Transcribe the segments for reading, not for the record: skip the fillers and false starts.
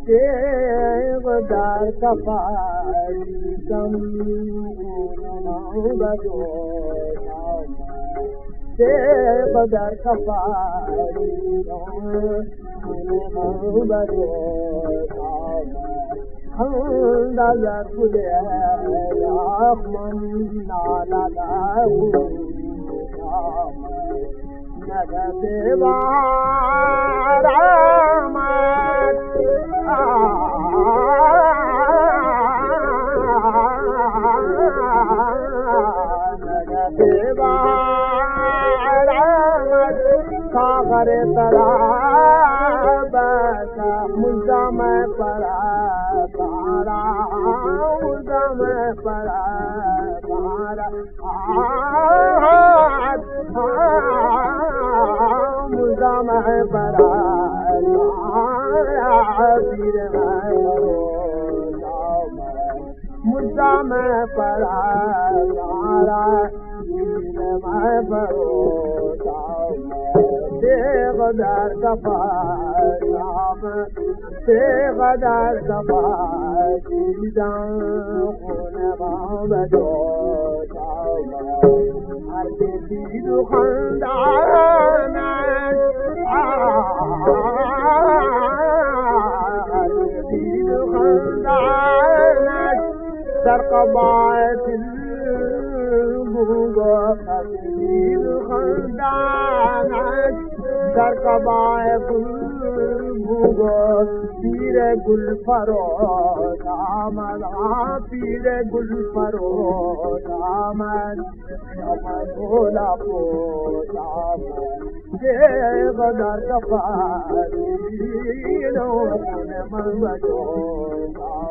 تیغ در کفاییدم بدوشم تیغ در کفاییدم بدوشم اندازه کده یخمم نالده نگه بار آمد نگه بار آمد ساغر تراب مزدم پرا پارا مزدم پرا پارا مزدم پرا پیر مزدم پرا تیغ در کفاییدم تیغ در کفاییدم خونه ما بدوشم هر که دید و خندانش هر که دید و خندانش در قبایت خدیر خندانش در قبایق پیر گل فروز آمد پیر گل فروز آمد آمد اولا پوز آمد تیغ در کفاییدم خونه من بدوشم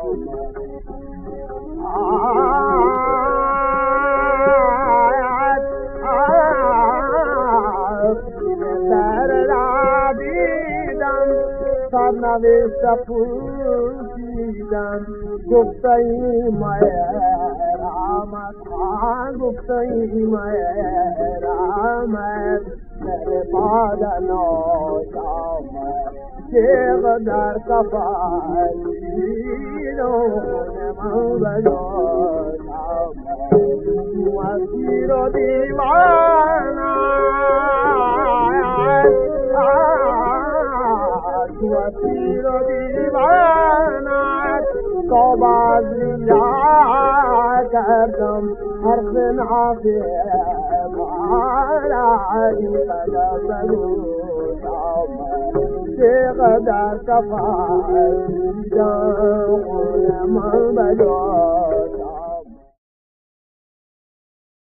نوشت پوشیدم گفتایی مهر آمد گفتایی مهر آمد میرے پاد نوش آمد تیغ در کفاییدم من بدوش آمد اسیر و دیوانه اسیر و دیوانه تو بازیا کردم هر خنافه مارا قدم بدوش آمد تیغ در کفاییدم من بدوش